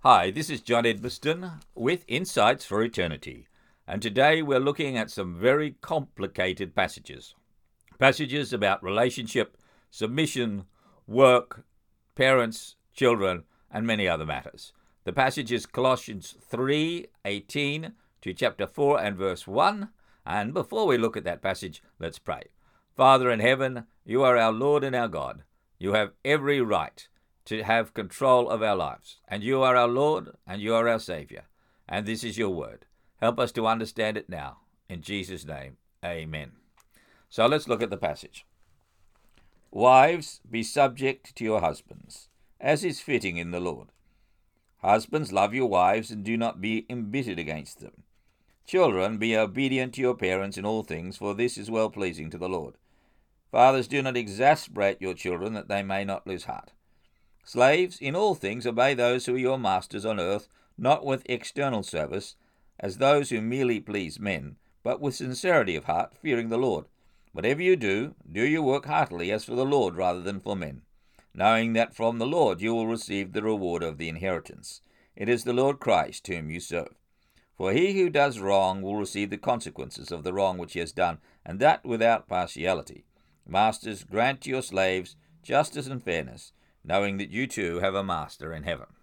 Hi, this is John Edmiston with Insights for Eternity, and today we're looking at some very complicated passages. Passages about relationship, submission, work, parents, children, and many other matters. The passage is Colossians 3:18 to chapter 4 and verse 1, and before we look at that passage, let's pray. Father in heaven, you are our Lord and our God. You have every right to have control of our lives. And you are our Lord, and you are our Savior. And this is your word. Help us to understand it now. In Jesus' name, amen. So let's look at the passage. Wives, be subject to your husbands, as is fitting in the Lord. Husbands, love your wives, and do not be embittered against them. Children, be obedient to your parents in all things, for this is well-pleasing to the Lord. Fathers, do not exasperate your children, that they may not lose heart. Slaves, in all things obey those who are your masters on earth, not with external service, as those who merely please men, but with sincerity of heart, fearing the Lord. Whatever you do, do your work heartily as for the Lord rather than for men, knowing that from the Lord you will receive the reward of the inheritance. It is the Lord Christ whom you serve. For he who does wrong will receive the consequences of the wrong which he has done, and that without partiality. Masters, grant to your slaves justice and fairness, knowing that you too have a master in heaven.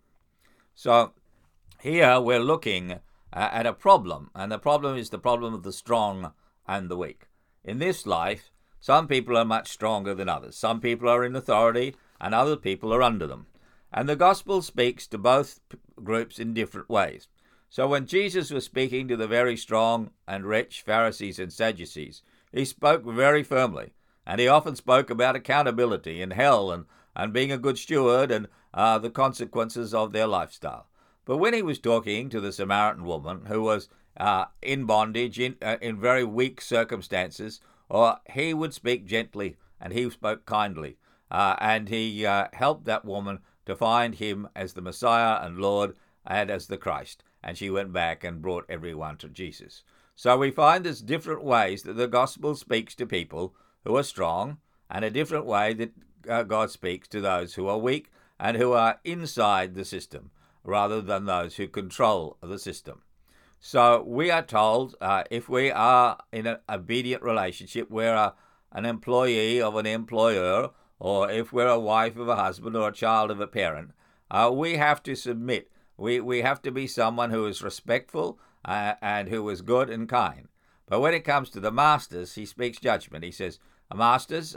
So here we're looking at a problem, and the problem is the problem of the strong and the weak. In this life, some people are much stronger than others. Some people are in authority, and other people are under them. And the gospel speaks to both groups in different ways. So when Jesus was speaking to the very strong and rich Pharisees and Sadducees, he spoke very firmly, and he often spoke about accountability and hell and being a good steward and the consequences of their lifestyle. But when he was talking to the Samaritan woman who was in bondage, in very weak circumstances, or he would speak gently and he spoke kindly, and he helped that woman to find him as the Messiah and Lord and as the Christ. And she went back and brought everyone to Jesus. So we find there's different ways that the gospel speaks to people who are strong, and a different way that God speaks to those who are weak and who are inside the system, rather than those who control the system. So we are told if we are in an obedient relationship, we're an employee of an employer, or if we're a wife of a husband or a child of a parent, we have to submit. We have to be someone who is respectful and who is good and kind. But when it comes to the masters, he speaks judgment. He says, Masters,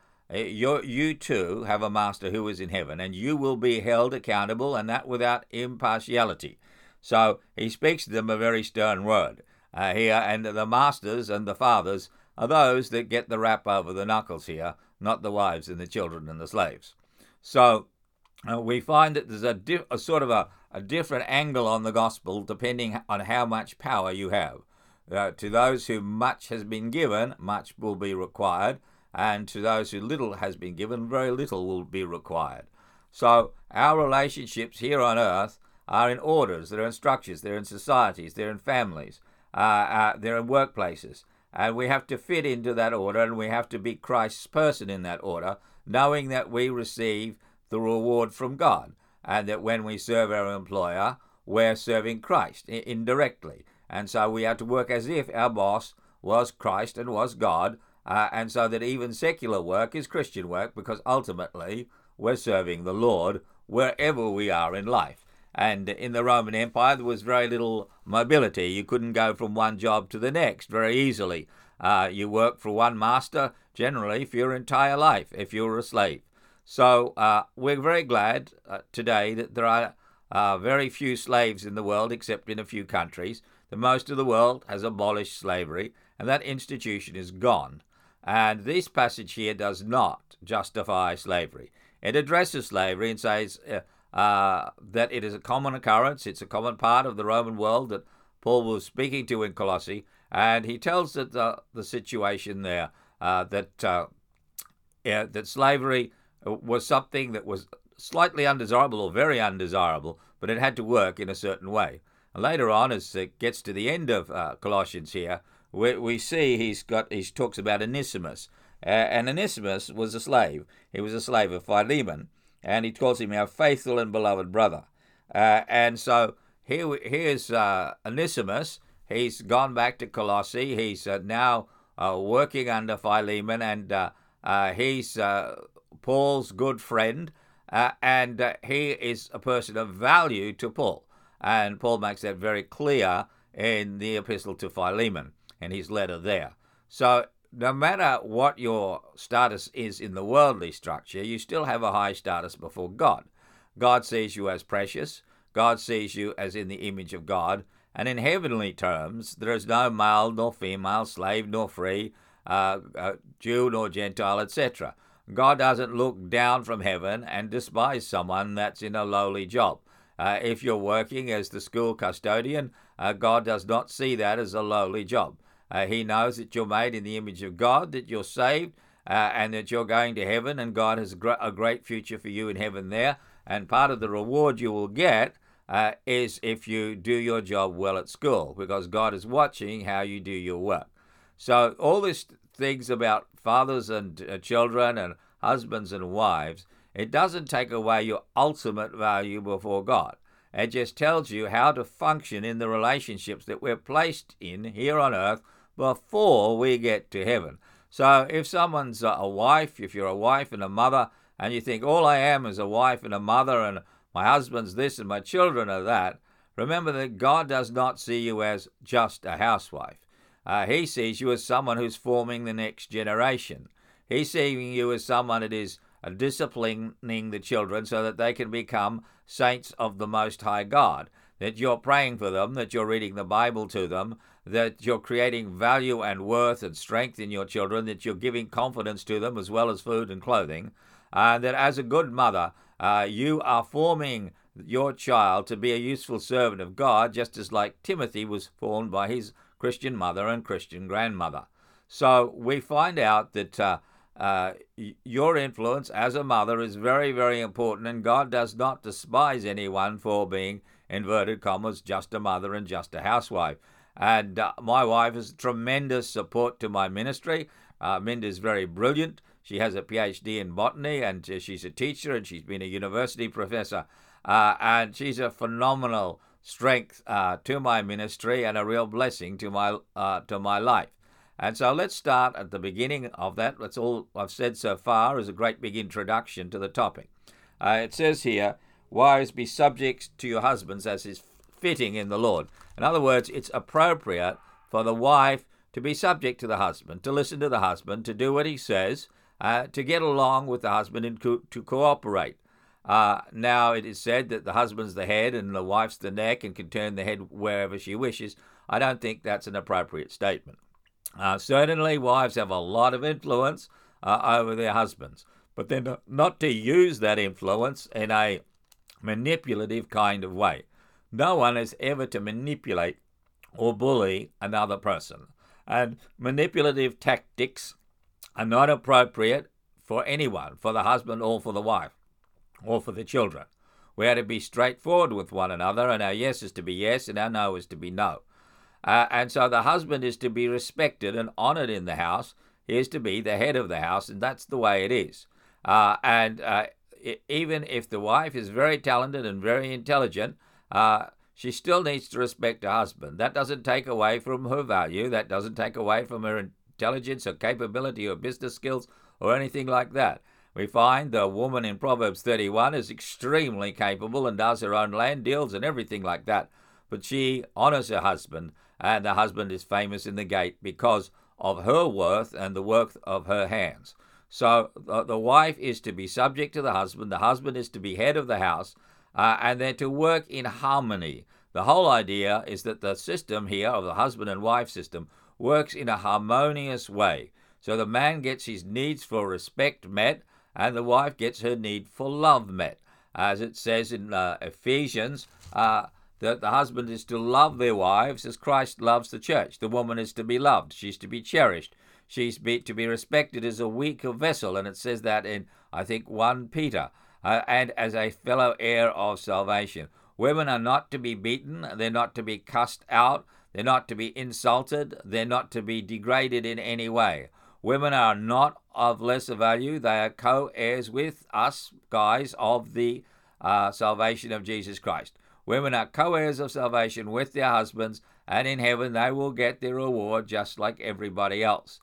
you too have a master who is in heaven, and you will be held accountable, and that without impartiality. So he speaks to them a very stern word here, and the masters and the fathers are those that get the rap over the knuckles here, not the wives and the children and the slaves. So we find that there's a sort of a different angle on the gospel depending on how much power you have. To those who much has been given, much will be required, and to those who little has been given, very little will be required. So our relationships here on earth are in orders, they're in structures, they're in societies, they're in families, they're in workplaces, and we have to fit into that order, and we have to be Christ's person in that order, knowing that we receive the reward from God, and that when we serve our employer, we're serving Christ indirectly. And so we have to work as if our boss was Christ and was God, and so that even secular work is Christian work, because ultimately we're serving the Lord wherever we are in life. And in the Roman Empire, there was very little mobility. You couldn't go from one job to the next very easily. You work for one master, generally, for your entire life, if you're a slave. So we're very glad today that there are very few slaves in the world, except in a few countries. The most of the world has abolished slavery, and that institution is gone. And this passage here does not justify slavery. It addresses slavery and says that it is a common occurrence. It's a common part of the Roman world that Paul was speaking to in Colossae, and he tells that the situation there that slavery was something that was slightly undesirable or very undesirable, but it had to work in a certain way. And later on, as it gets to the end of Colossians here, we see he talks about Onesimus, and Onesimus was a slave. He was a slave of Philemon, and he calls him our faithful and beloved brother. And so here's Onesimus. He's gone back to Colossae. He's now working under Philemon, and he's Paul's good friend, and he is a person of value to Paul. And Paul makes that very clear in the epistle to Philemon, in his letter there. So no matter what your status is in the worldly structure, you still have a high status before God. God sees you as precious. God sees you as in the image of God. And in heavenly terms, there is no male nor female, slave nor free, Jew nor Gentile, etc. God doesn't look down from heaven and despise someone that's in a lowly job. If you're working as the school custodian, God does not see that as a lowly job. He knows that you're made in the image of God, that you're saved, and that you're going to heaven, and God has a great future for you in heaven there. And part of the reward you will get is if you do your job well at school, because God is watching how you do your work. So all these things about fathers and children and husbands and wives, it doesn't take away your ultimate value before God. It just tells you how to function in the relationships that we're placed in here on earth before we get to heaven. So if someone's a wife, if you're a wife and a mother, and you think all I am is a wife and a mother, and my husband's this and my children are that, remember that God does not see you as just a housewife. He sees you as someone who's forming the next generation. He's seeing you as someone that is disciplining the children so that they can become saints of the Most High God, that you're praying for them, that you're reading the Bible to them, that you're creating value and worth and strength in your children, that you're giving confidence to them as well as food and clothing, and that as a good mother, you are forming your child to be a useful servant of God, just as like Timothy was formed by his Christian mother and Christian grandmother. So we find out that your influence as a mother is very, very important, and God does not despise anyone for being, inverted commas, just a mother and just a housewife. And my wife is tremendous support to my ministry. Minda is very brilliant. She has a PhD in botany, and she's a teacher, and she's been a university professor. And she's a phenomenal strength to my ministry and a real blessing to my life. And so let's start at the beginning of that. That's all I've said so far is a great big introduction to the topic. It says here, wives, be subject to your husbands as is fitting in the Lord. In other words, it's appropriate for the wife to be subject to the husband, to listen to the husband, to do what he says, to get along with the husband and to cooperate. Now it is said that the husband's the head and the wife's the neck and can turn the head wherever she wishes. I don't think that's an appropriate statement. Certainly wives have a lot of influence over their husbands, but they're not to use that influence in a manipulative kind of way. No one is ever to manipulate or bully another person. And manipulative tactics are not appropriate for anyone, for the husband or for the wife or for the children. We are to be straightforward with one another, and our yes is to be yes and our no is to be no. And so the husband is to be respected and honored in the house. He is to be the head of the house, and that's the way it is. Even if the wife is very talented and very intelligent, she still needs to respect her husband. That doesn't take away from her value. That doesn't take away from her intelligence or capability or business skills or anything like that. We find the woman in Proverbs 31 is extremely capable and does her own land deals and everything like that. But she honors her husband, and the husband is famous in the gate because of her worth and the work of her hands. So the wife is to be subject to the husband is to be head of the house, and they're to work in harmony. The whole idea is that the system here of the husband and wife system works in a harmonious way. So the man gets his needs for respect met, and the wife gets her need for love met. As it says in Ephesians, that the husband is to love their wives as Christ loves the church. The woman is to be loved. She's to be cherished. She's to be respected as a weaker vessel, and it says that in, I think, 1 Peter, and as a fellow heir of salvation. Women are not to be beaten. They're not to be cussed out. They're not to be insulted. They're not to be degraded in any way. Women are not of lesser value. They are co-heirs with us, guys, of the salvation of Jesus Christ. Women are co-heirs of salvation with their husbands, and in heaven they will get their reward just like everybody else.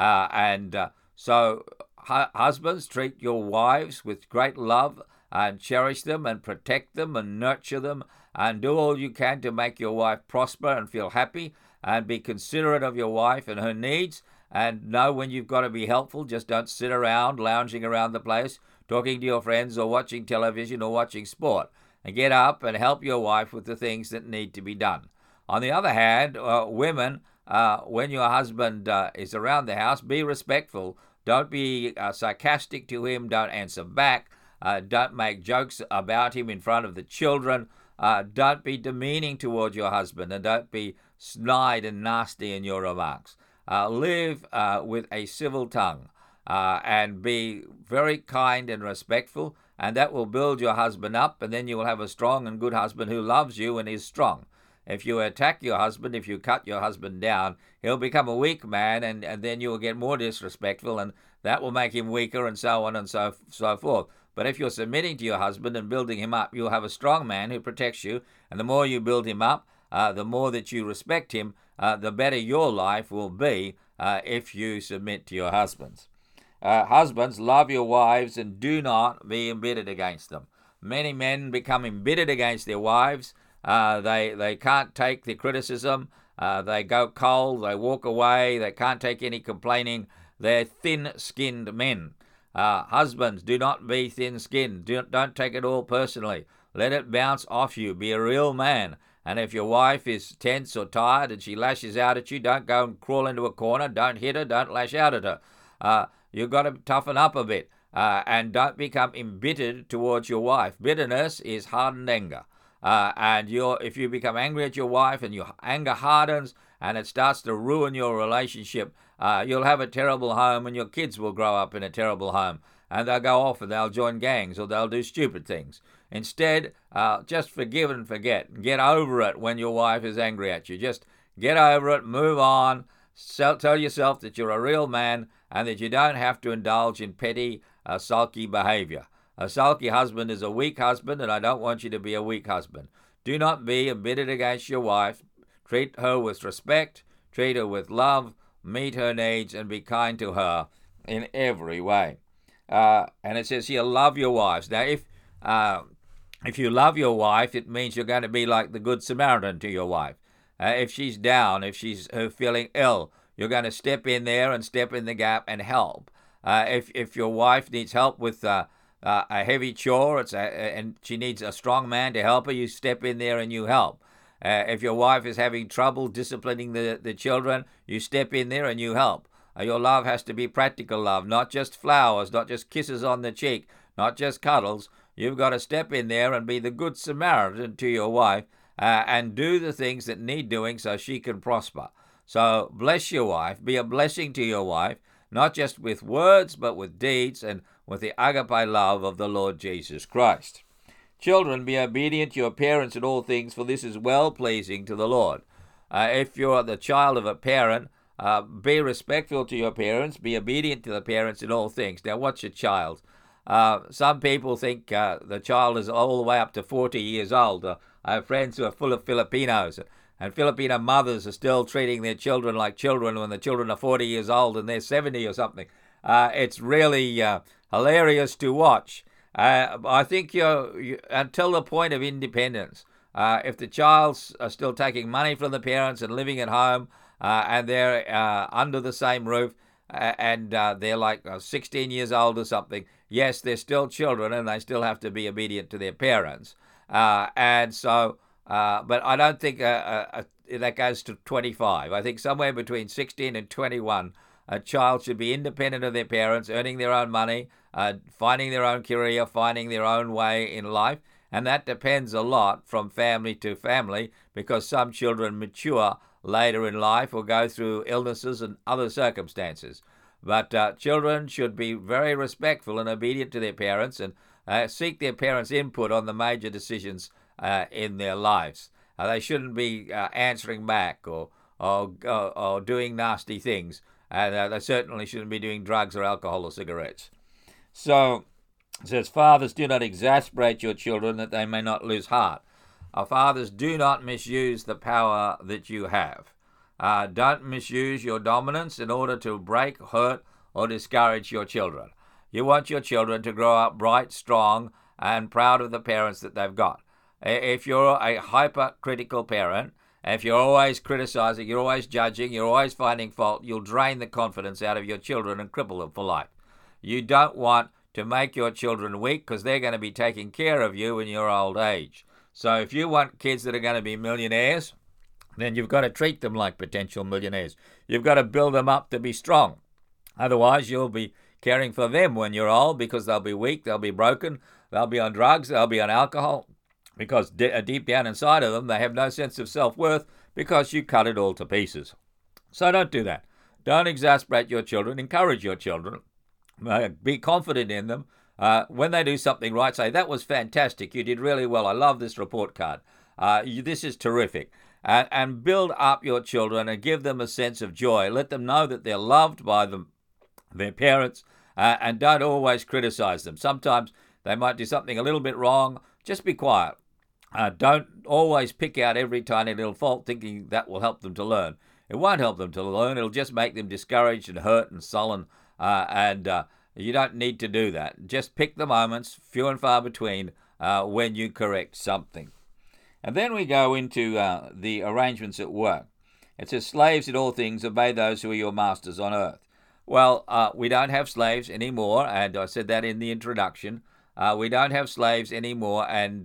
So husbands, treat your wives with great love and cherish them and protect them and nurture them and do all you can to make your wife prosper and feel happy, and be considerate of your wife and her needs, and know when you've got to be helpful. Just don't sit around lounging around the place talking to your friends or watching television or watching sport. And get up and help your wife with the things that need to be done. On the other hand, women, when your husband is around the house, be respectful. Don't be sarcastic to him. Don't answer back. Don't make jokes about him in front of the children. Don't be demeaning towards your husband, and don't be snide and nasty in your remarks. Live with a civil tongue and be very kind and respectful, and that will build your husband up, and then you will have a strong and good husband who loves you and is strong. If you attack your husband, if you cut your husband down, he'll become a weak man, and then you will get more disrespectful, and that will make him weaker, and so on and so forth. But if you're submitting to your husband and building him up, you'll have a strong man who protects you, and the more you build him up, the more that you respect him, the better your life will be if you submit to your husbands. Husbands, love your wives and do not be embittered against them. Many men become embittered against their wives. They can't take the criticism. They go cold. They walk away. They can't take any complaining. They're thin-skinned men. Husbands, do not be thin-skinned. Don't take it all personally. Let it bounce off you. Be a real man. And if your wife is tense or tired and she lashes out at you, don't go and crawl into a corner. Don't hit her. Don't lash out at her. You've got to toughen up a bit and don't become embittered towards your wife. Bitterness is hardened anger. If you become angry at your wife and your anger hardens and it starts to ruin your relationship, you'll have a terrible home, and your kids will grow up in a terrible home, and they'll go off and they'll join gangs or they'll do stupid things. Instead, just forgive and forget. Get over it when your wife is angry at you. Just get over it, move on, tell yourself that you're a real man and that you don't have to indulge in petty, sulky behavior. A sulky husband is a weak husband, and I don't want you to be a weak husband. Do not be embittered against your wife. Treat her with respect, treat her with love, meet her needs, and be kind to her in every way. And it says here, love your wives. Now, if you love your wife, it means you're going to be like the Good Samaritan to your wife. If she's down, if she's feeling ill, you're going to step in there and step in the gap and help. If your wife needs help with a heavy chore and she needs a strong man to help her, you step in there and you help. If your wife is having trouble disciplining the children, you step in there and you help. Your love has to be practical love, not just flowers, not just kisses on the cheek, not just cuddles. You've got to step in there and be the Good Samaritan to your wife and do the things that need doing so she can prosper. So bless your wife, be a blessing to your wife, not just with words, but with deeds and with the agape love of the Lord Jesus Christ. Children, be obedient to your parents in all things, for this is well-pleasing to the Lord. If you're the child of a parent, be respectful to your parents, be obedient to the parents in all things. Now, what's your child? Some people think the child is all the way up to 40 years old. I have friends who are full of Filipinos, and Filipino mothers are still treating their children like children when the children are 40 years old and they're 70 or something. It's really hilarious to watch. I think you until the point of independence, if the child's still taking money from the parents and living at home, and they're under the same roof, and they're like 16 years old or something, yes, they're still children and they still have to be obedient to their parents. But I don't think that goes to 25. I think somewhere between 16 and 21, a child should be independent of their parents, earning their own money, finding their own career, finding their own way in life. And that depends a lot from family to family, because some children mature later in life or go through illnesses and other circumstances. But children should be very respectful and obedient to their parents and seek their parents' input on the major decisions in their lives. They shouldn't be answering back or doing nasty things. And they certainly shouldn't be doing drugs or alcohol or cigarettes. So it says, fathers, do not exasperate your children that they may not lose heart. Fathers, do not misuse the power that you have. Don't misuse your dominance in order to break, hurt, or discourage your children. You want your children to grow up bright, strong, and proud of the parents that they've got. If you're a hypercritical parent, if you're always criticizing, you're always judging, you're always finding fault, you'll drain the confidence out of your children and cripple them for life. You don't want to make your children weak because they're going to be taking care of you in your old age. So if you want kids that are going to be millionaires, then you've got to treat them like potential millionaires. You've got to build them up to be strong. Otherwise, you'll be caring for them when you're old because they'll be weak, they'll be broken, they'll be on drugs, they'll be on alcohol, because deep down inside of them, they have no sense of self-worth because you cut it all to pieces. So don't do that. Don't exasperate your children. Encourage your children. Be confident in them. When they do something right, say, that was fantastic. You did really well. I love this report card. This is terrific. And build up your children and give them a sense of joy. Let them know that they're loved by their parents, and don't always criticize them. Sometimes they might do something a little bit wrong. Just be quiet. Don't always pick out every tiny little fault thinking that will help them to learn. It won't help them to learn. It'll just make them discouraged and hurt and sullen, and you don't need to do that. Just pick the moments, few and far between, when you correct something. And then we go into the arrangements at work. It says, slaves in all things, obey those who are your masters on earth. Well, we don't have slaves anymore, and I said that in the introduction. We don't have slaves anymore, and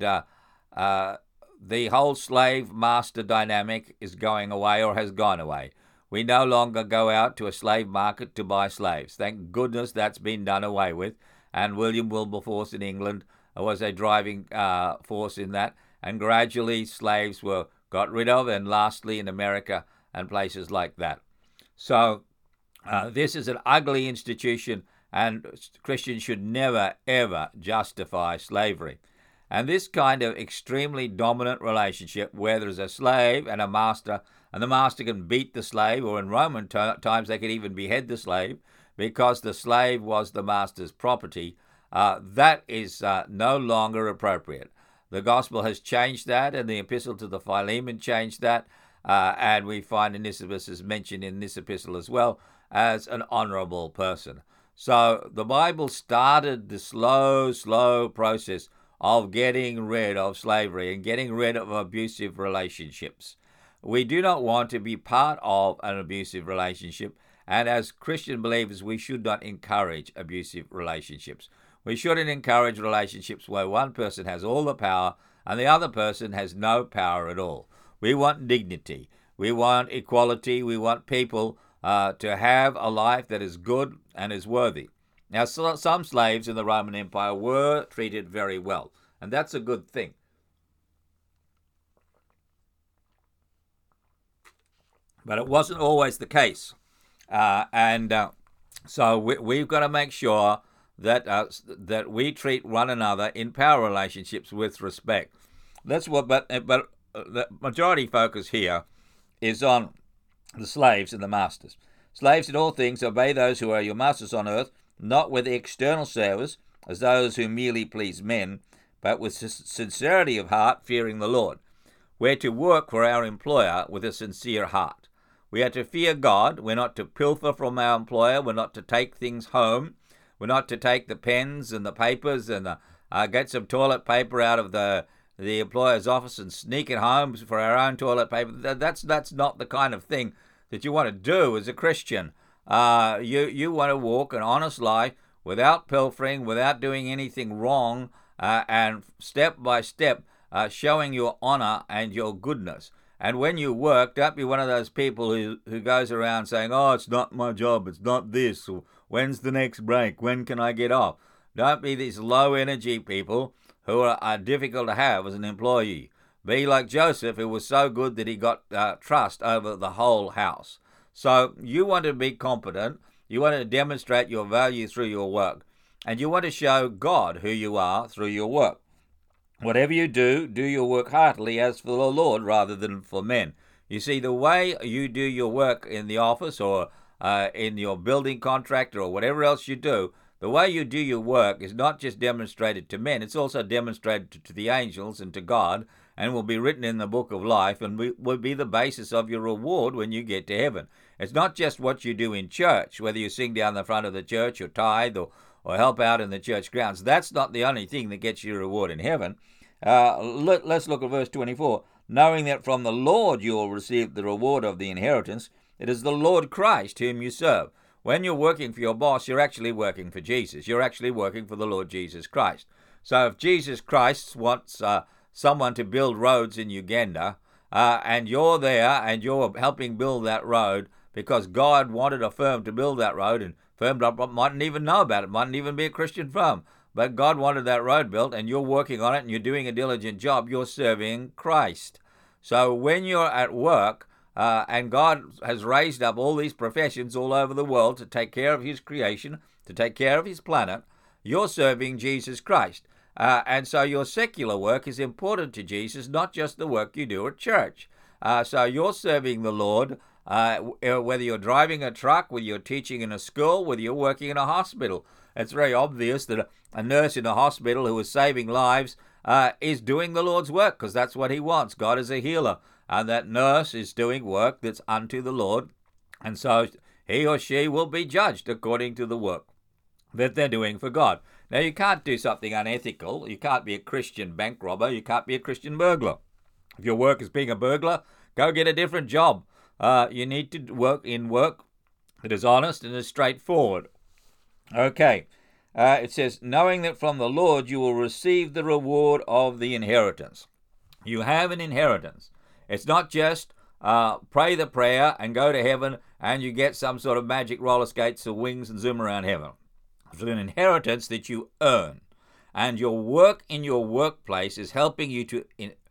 the whole slave-master dynamic is going away or has gone away. We no longer go out to a slave market to buy slaves. Thank goodness that's been done away with, and William Wilberforce in England was a driving force in that, and gradually slaves were got rid of, and lastly in America and places like that. So this is an ugly institution, and Christians should never, ever justify slavery. And this kind of extremely dominant relationship where there's a slave and a master, and the master can beat the slave, or in Roman times they could even behead the slave because the slave was the master's property, that is no longer appropriate. The gospel has changed that, and the epistle to the Philemon changed that, and we find Onesimus is mentioned in this epistle as well as an honorable person. So the Bible started the slow process of getting rid of slavery and getting rid of abusive relationships. We do not want to be part of an abusive relationship, and as Christian believers, we should not encourage abusive relationships. We shouldn't encourage relationships where one person has all the power and the other person has no power at all. We want dignity. We want equality. We want people to have a life that is good and is worthy. Now, some slaves in the Roman Empire were treated very well, and that's a good thing. But it wasn't always the case. So we've got to make sure that we treat one another in power relationships with respect. That's what. But the majority focus here is on the slaves and the masters. Slaves in all things, obey those who are your masters on earth, not with external service, as those who merely please men, but with sincerity of heart, fearing the Lord. We're to work for our employer with a sincere heart. We are to fear God. We're not to pilfer from our employer. We're not to take things home. We're not to take the pens and the papers and get some toilet paper out of the employer's office and sneak it home for our own toilet paper. That's not the kind of thing that you want to do as a Christian. You want to walk an honest life without pilfering, without doing anything wrong, and step by step showing your honor and your goodness. And when you work, don't be one of those people who goes around saying, oh, it's not my job, it's not this, or when's the next break, when can I get off? Don't be these low-energy people who are difficult to have as an employee. Be like Joseph, who was so good that he got trust over the whole house. So you want to be competent, you want to demonstrate your value through your work, and you want to show God who you are through your work. Whatever you do, do your work heartily as for the Lord rather than for men. You see, the way you do your work in the office or in your building contractor or whatever else you do, the way you do your work is not just demonstrated to men, it's also demonstrated to the angels and to God, and will be written in the book of life and will be the basis of your reward when you get to heaven. It's not just what you do in church, whether you sing down the front of the church or tithe or help out in the church grounds. That's not the only thing that gets you a reward in heaven. Let's look at verse 24. Knowing that from the Lord you will receive the reward of the inheritance, it is the Lord Christ whom you serve. When you're working for your boss, you're actually working for Jesus. You're actually working for the Lord Jesus Christ. So if Jesus Christ wants someone to build roads in Uganda, and you're there and you're helping build that road because God wanted a firm to build that road, and firm mightn't even know about it, mightn't even be a Christian firm, but God wanted that road built and you're working on it and you're doing a diligent job, you're serving Christ. So when you're at work, and God has raised up all these professions all over the world to take care of his creation, to take care of his planet, you're serving Jesus Christ. And so your secular work is important to Jesus, not just the work you do at church. So you're serving the Lord, whether you're driving a truck, whether you're teaching in a school, whether you're working in a hospital. It's very obvious that a nurse in a hospital who is saving lives is doing the Lord's work, because that's what he wants. God is a healer, and that nurse is doing work that's unto the Lord, and so he or she will be judged according to the work that they're doing for God. Now, you can't do something unethical. You can't be a Christian bank robber. You can't be a Christian burglar. If your work is being a burglar, go get a different job. You need to work that is honest and is straightforward. Okay, it says, knowing that from the Lord you will receive the reward of the inheritance. You have an inheritance. It's not just pray the prayer and go to heaven and you get some sort of magic roller skates or wings and zoom around heaven. It's an inheritance that you earn. And your work in your workplace is helping you to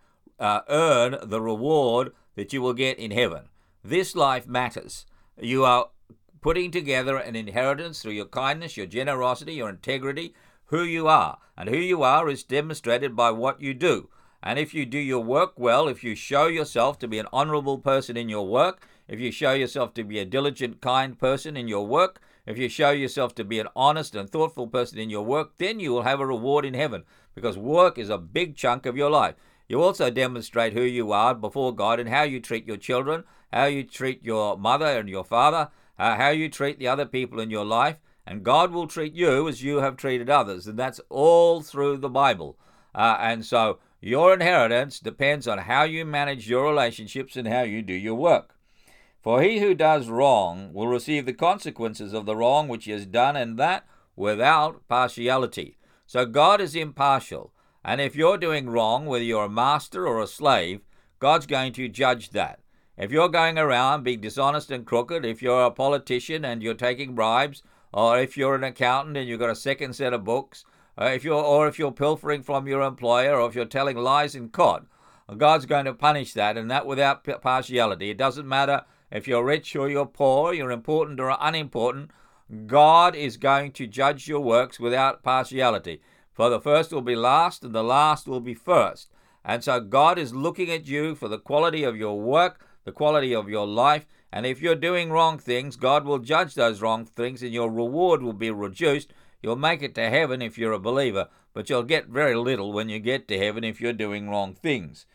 earn the reward that you will get in heaven. This life matters. You are putting together an inheritance through your kindness, your generosity, your integrity, who you are. And who you are is demonstrated by what you do. And if you do your work well, if you show yourself to be an honorable person in your work, if you show yourself to be a diligent, kind person in your work, if you show yourself to be an honest and thoughtful person in your work, then you will have a reward in heaven, because work is a big chunk of your life. You also demonstrate who you are before God and how you treat your children, how you treat your mother and your father, how you treat the other people in your life, and God will treat you as you have treated others, and that's all through the Bible. And so your inheritance depends on how you manage your relationships and how you do your work. For he who does wrong will receive the consequences of the wrong which he has done, and that without partiality. So God is impartial. And if you're doing wrong, whether you're a master or a slave, God's going to judge that. If you're going around being dishonest and crooked, if you're a politician and you're taking bribes, or if you're an accountant and you've got a second set of books, if you're pilfering from your employer, or if you're telling lies in court, God's going to punish that, and that without partiality. It doesn't matter if you're rich or you're poor, you're important or unimportant, God is going to judge your works without partiality. For the first will be last, and the last will be first. And so God is looking at you for the quality of your work, the quality of your life, and if you're doing wrong things, God will judge those wrong things, and your reward will be reduced. You'll make it to heaven if you're a believer, but you'll get very little when you get to heaven if you're doing wrong things.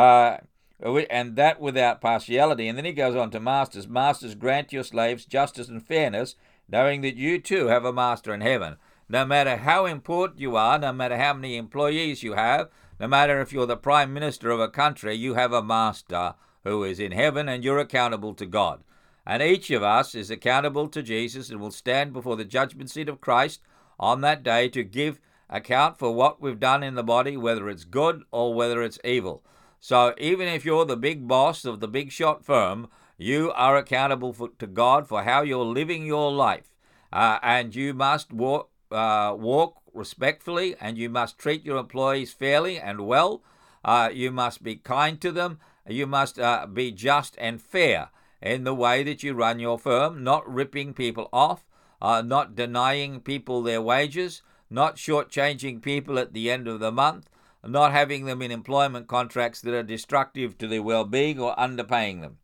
And that without partiality. And then he goes on to masters. Masters, grant your slaves justice and fairness, knowing that you too have a master in heaven. No matter how important you are, no matter how many employees you have, no matter if you're the prime minister of a country, you have a master who is in heaven, and you're accountable to God. And each of us is accountable to Jesus and will stand before the judgment seat of Christ on that day to give account for what we've done in the body, whether it's good or whether it's evil. So even if you're the big boss of the big shot firm, you are accountable to God for how you're living your life. And you must walk respectfully, and you must treat your employees fairly and well. You must be kind to them. You must be just and fair in the way that you run your firm, not ripping people off, not denying people their wages, not shortchanging people at the end of the month, not having them in employment contracts that are destructive to their well-being, or underpaying them.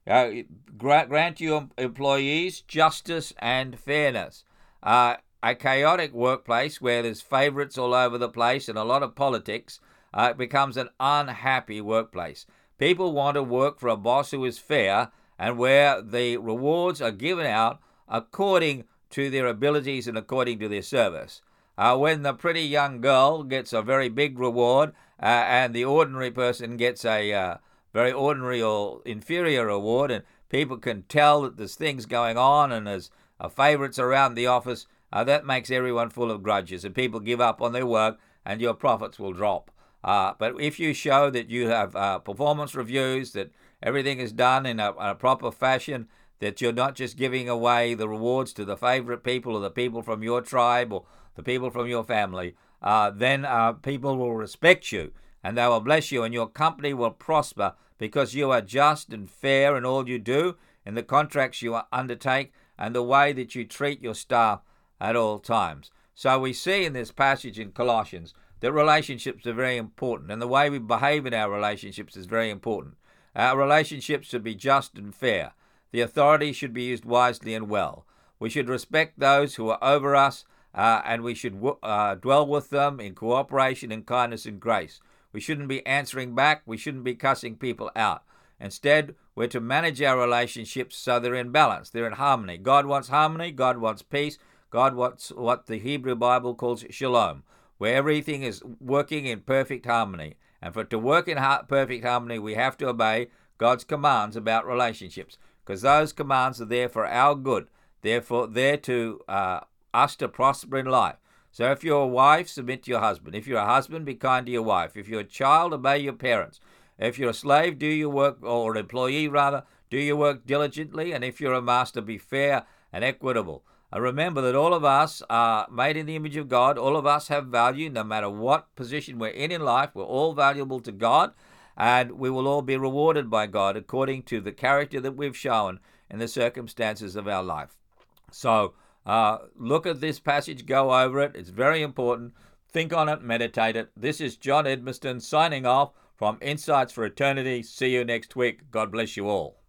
Grant your employees justice and fairness. A chaotic workplace where there's favorites all over the place and a lot of politics it becomes an unhappy workplace. People want to work for a boss who is fair and where the rewards are given out according to their abilities and according to their service. When the pretty young girl gets a very big reward and the ordinary person gets a very ordinary or inferior reward, and people can tell that there's things going on and there's favourites around the office, that makes everyone full of grudges and people give up on their work and your profits will drop. But if you show that you have performance reviews, that everything is done in a proper fashion, that you're not just giving away the rewards to the favourite people or the people from your tribe or the people from your family, then people will respect you and they will bless you, and your company will prosper because you are just and fair in all you do, in the contracts you undertake, and the way that you treat your staff at all times. So we see in this passage in Colossians that relationships are very important, and the way we behave in our relationships is very important. Our relationships should be just and fair. The authority should be used wisely and well. We should respect those who are over us, and we should dwell with them in cooperation and kindness and grace. We shouldn't be answering back. We shouldn't be cussing people out. Instead, we're to manage our relationships so they're in balance, they're in harmony. God wants harmony. God wants peace. God wants what the Hebrew Bible calls shalom, where everything is working in perfect harmony. And for it to work in perfect harmony, we have to obey God's commands about relationships, because those commands are there for our good. Therefore, they're to us to prosper in life. So if you're a wife, submit to your husband. If you're a husband, be kind to your wife. If you're a child, obey your parents. If you're a slave, do your work, or an employee rather, do your work diligently. And if you're a master, be fair and equitable. Remember that all of us are made in the image of God. All of us have value, no matter what position we're in life. We're all valuable to God, and we will all be rewarded by God according to the character that we've shown in the circumstances of our life. So look at this passage, go over it. It's very important. Think on it, meditate it. This is John Edmiston signing off from Insights for Eternity. See you next week. God bless you all.